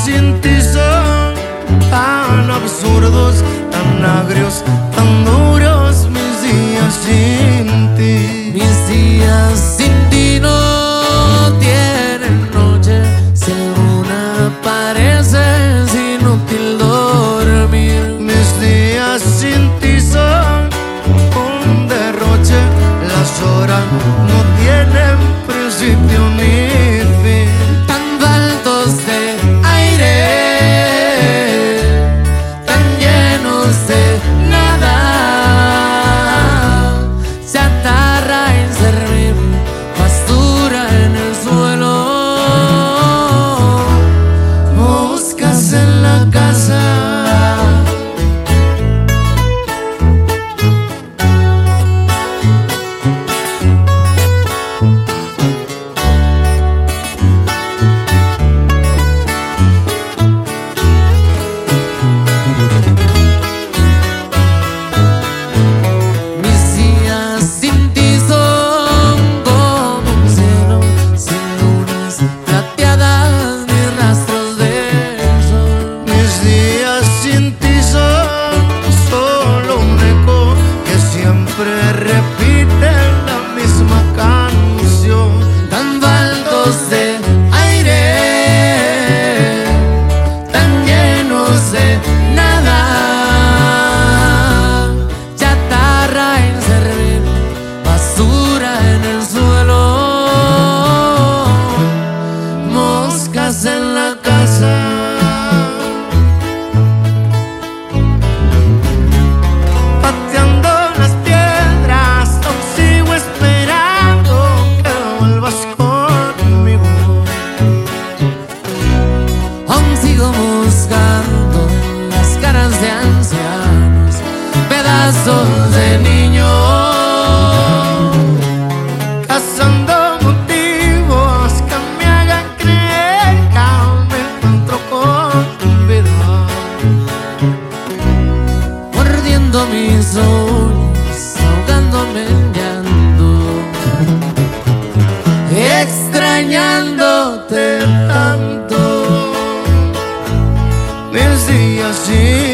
sin ti son tan absurdos, tan agrios, tan duros mis días sin ti. Mis días sin ti no tienen noche, si alguna parece es inútil dormir. Mis días sin ti son un derroche, las horas no tienen principio ni fin. Tan faltos de aire, tan llenos de nada, se atarra inservible, pastura en el suelo, moscas en la casa. Repiten la misma canción. Tan faltos de aire, tan llenos de nada, chatarra inservible, basura en el suelo, moscas en la casa. Sigo buscando en las caras de ancianos pedazos de niños, cazando motivos que me hagan creer que me encuentro con vida, mordiendo mis ojos, ahogándome en llanto, extrañándote tanto. Mis días sin